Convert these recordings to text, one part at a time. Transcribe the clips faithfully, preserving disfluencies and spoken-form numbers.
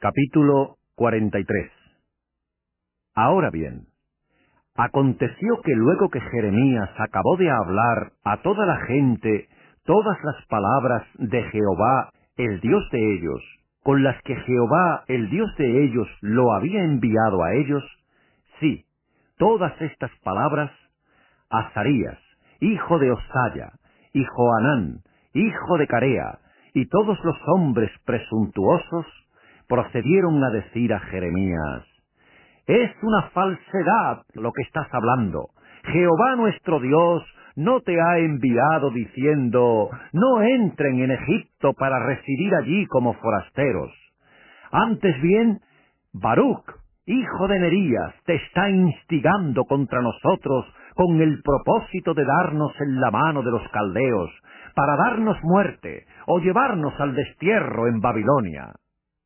Capítulo cuarenta y tres. Ahora bien, aconteció que luego que Jeremías acabó de hablar a toda la gente todas las palabras de Jehová, el Dios de ellos, con las que Jehová, el Dios de ellos, lo había enviado a ellos, sí, todas estas palabras, Azarías, hijo de Osaya, y Johanán, hijo de Carea, y todos los hombres presuntuosos, procedieron a decir a Jeremías: es una falsedad lo que estás hablando. Jehová nuestro Dios no te ha enviado diciendo: no entren en Egipto para residir allí como forasteros. Antes bien, Baruch, hijo de Nerías, te está instigando contra nosotros con el propósito de darnos en la mano de los caldeos, para darnos muerte o llevarnos al destierro en Babilonia.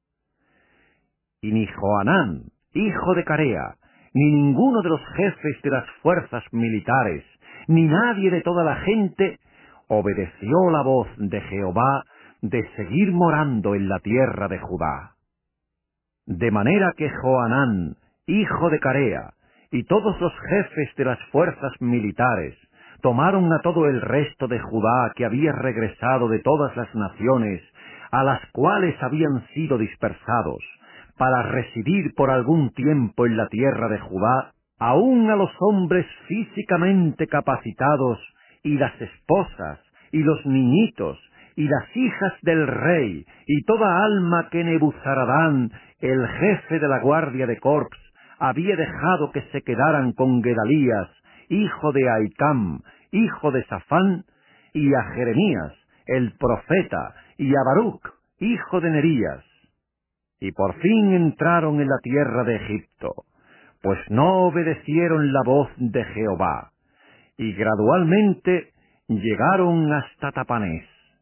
Y ni Johanán, hijo de Carea, ni ninguno de los jefes de las fuerzas militares, ni nadie de toda la gente, obedeció la voz de Jehová de seguir morando en la tierra de Judá. De manera que Johanán, hijo de Carea, y todos los jefes de las fuerzas militares, tomaron a todo el resto de Judá que había regresado de todas las naciones, a las cuales habían sido dispersados, para residir por algún tiempo en la tierra de Judá, aun a los hombres físicamente capacitados, y las esposas, y los niñitos, y las hijas del rey, y toda alma que Nebuzaradán, el jefe de la guardia de Corps, había dejado que se quedaran con Gedalías, hijo de Ahicam, hijo de Safán, y a Jeremías, el profeta, y a Baruch, hijo de Nerías. Y por fin entraron en la tierra de Egipto, pues no obedecieron la voz de Jehová, y gradualmente llegaron hasta Tapanés.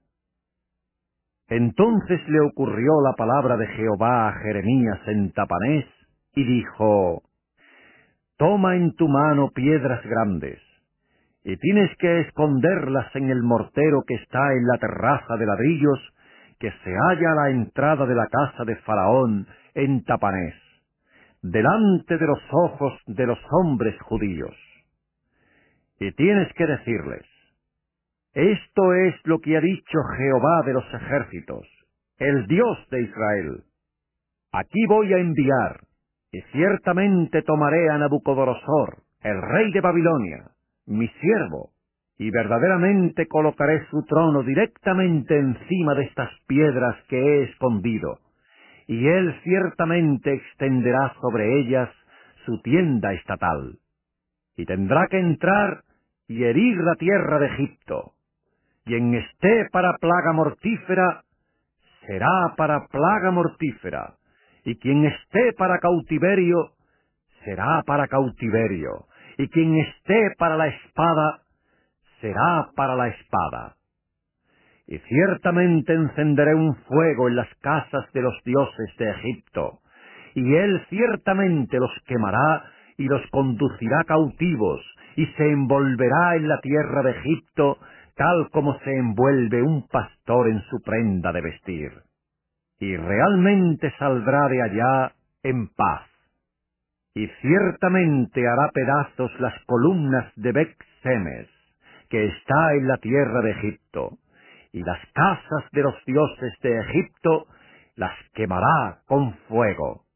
Entonces le ocurrió la palabra de Jehová a Jeremías en Tapanés, y dijo: toma en tu mano piedras grandes, y tienes que esconderlas en el mortero que está en la terraza de ladrillos, que se halla a la entrada de la casa de Faraón en Tapanés, delante de los ojos de los hombres judíos. Y tienes que decirles: esto es lo que ha dicho Jehová de los ejércitos, el Dios de Israel. Aquí voy a enviar, y ciertamente tomaré a Nabucodonosor, el rey de Babilonia, mi siervo, y verdaderamente colocaré su trono directamente encima de estas piedras que he escondido, y él ciertamente extenderá sobre ellas su tienda estatal, y tendrá que entrar y herir la tierra de Egipto, y en esté para plaga mortífera, será para plaga mortífera, y quien esté para cautiverio, será para cautiverio, y quien esté para la espada, será para la espada. Y ciertamente encenderé un fuego en las casas de los dioses de Egipto, y él ciertamente los quemará y los conducirá cautivos, y se envolverá en la tierra de Egipto, tal como se envuelve un pastor en su prenda de vestir. Y realmente saldrá de allá en paz. Y ciertamente hará pedazos las columnas de Bec-Semes, que está en la tierra de Egipto, y las casas de los dioses de Egipto las quemará con fuego.